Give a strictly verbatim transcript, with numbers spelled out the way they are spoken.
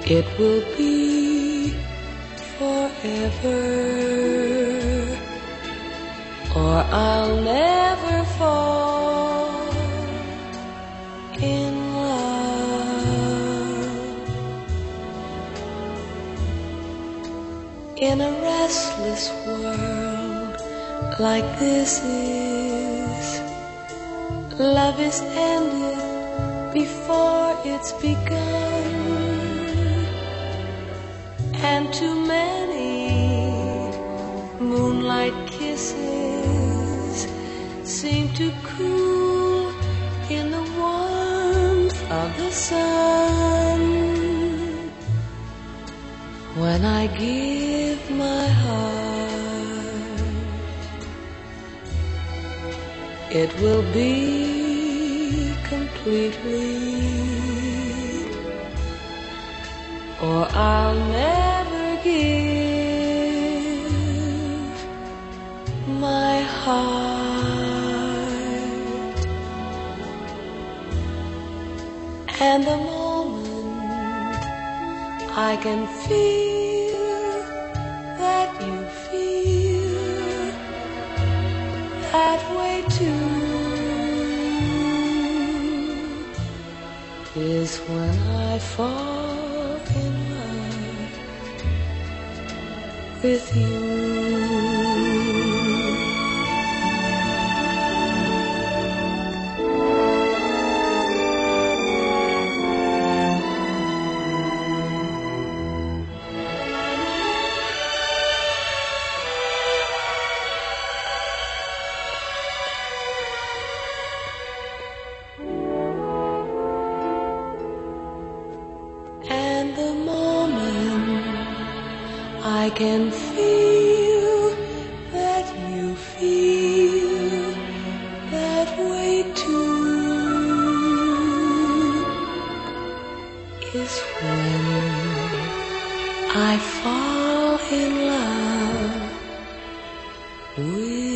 It will be forever, or I'll never fall in love. In a restless world like this is, love is ended before it's begun, and too many moonlight kisses seem to cool in the warmth of the sun. When I give my heart, it will be completely, or I'll never give my heart. And the moment I can feel that you feel that way too is when I fall in love with you. And the moment I can feel that you feel that way too is when I fall in love with